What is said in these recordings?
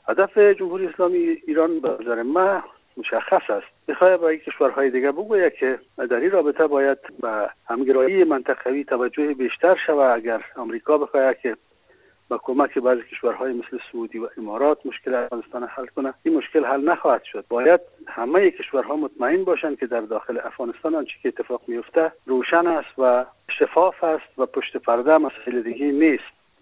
هدف جمهوری اسلامی ایران به نظر من مشخص است. می‌خواهد با کشورهای دیگر بگوید که در این رابطه باید به همگرایی منطقوی توجه بیشتر شود. اگر آمریکا بخواهد که با کمک بعضی کشورهای مثل سعودی و امارات مشکل افغانستان حل کنه، این مشکل حل نخواهد شد. باید همه کشورها مطمئن باشند که در داخل افغانستان آنچه که اتفاق میفته روشن است و شفاف است و پشت پرده مسائل دیگه نیست.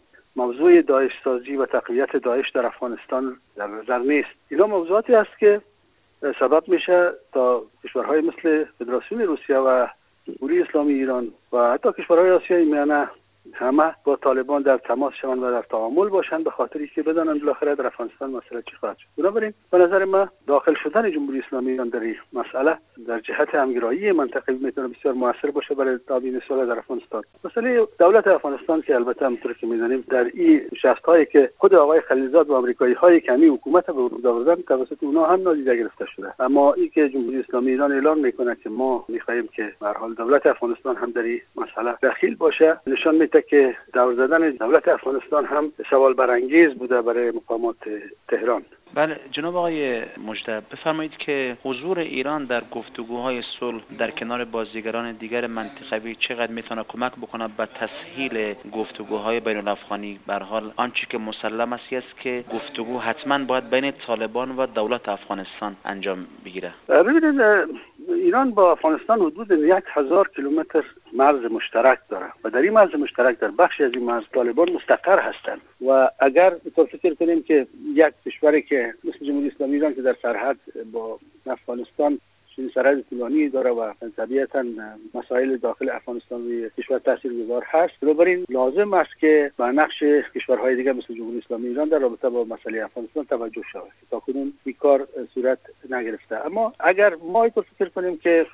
موضوع داعش سازی و تقویت داعش در افغانستان در نظر نیست. اینا موضوعاتی است که سبب میشه تا کشورهای مثل فدراسیون روسیه و جمهوری اسلامی ایران و حتی کشورهای آسیای میانه همه با طالبان در تماس شوند و در تعامل باشند، به خاطری که بدانند بالاخره در افغانستان مسئله چی خواهد شد. بنابراین به نظر من داخل شدن جمهوری اسلامی ایران در این مسئله در جهت همگرایی منطقه‌ای میتونه بسیار موثر باشه برای تامین صلح در افغانستان. مسئله دولت افغانستان که البته همونطور که می‌دانیم در این نشست‌هایی که خود آقای خلیلزاد و آمریکایی‌های کمی حکومت به وجود آوردن توسط اونها هم نادیده گرفته شده. اما این که جمهوری اسلامی ایران اعلام میکنه که ما می‌خواهیم که به هر حال دولت افغانستان هم در این مسئله دخیل باشه، نشان میده که دور زدن دولت افغانستان هم سوال برانگیز بوده برای مقامات تهران. بله جناب آقای مجدب، بفرمایید که حضور ایران در گفتگوهای صلح در کنار بازیگران دیگر منطقوی چقدر میتونه کمک بکنه به تسهیل گفتگوهای بین الافغانی؟ به هر حال آنچه که مسلم است که گفتگو حتما باید بین طالبان و دولت افغانستان انجام بگیره. ببینید ایران با افغانستان حدود 1000 کیلومتر مرز مشترک داره و در این مرز مشترک در بخشی از این مرز طالبان مستقر هستند و اگر بطور فکر کنیم که یک کشوری که مثل جمهوری اسلامی ایران که در سرحد با افغانستان سرحد طولانی داره و طبیعتاً مسائل داخل افغانستان و کشور تاثیرگذار هست، بنابراین لازم است که به نقش کشورهای دیگر مثل جمهوری اسلامی ایران در رابطه با مسئله افغانستان توجه شود. تاکنون این کار صورت نگرفته. اما اگر ما اینطور فکر کنیم که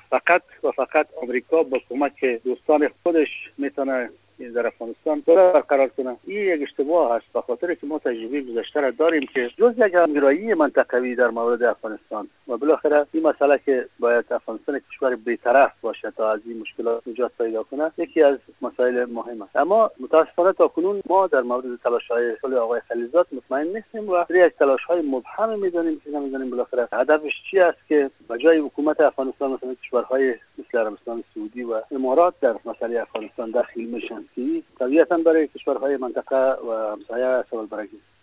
فقط آمریکا با کمک دوستان خودش میتونه در افغانستان برقرار کنه، این یک اشتباه است، به خاطر که ما تجربه گذشته را داریم که جز یک همگرایی منطقوی در مورد افغانستان و بالاخره این مسئله که باید افغانستان کشور بی‌طرف باشه تا از این مشکلات نجات پیدا کنه یکی از مسائل مهم است. اما متاسفانه تاکنون ما در مورد تلاش‌های صلح آقای خلیلزاد مطمئن نیستیم و یک تلاش‌های مبهم می‌دانیم که نمی‌دانیم بالاخره هدفش چی است که بجای حکومت افغانستان مثلا کشورهای مثل عربستان سعودی و امارات در مسئله افغانستان داخل میشن که طبیعتاً برای کشورهای منطقه و همسایه سوال برانگیز.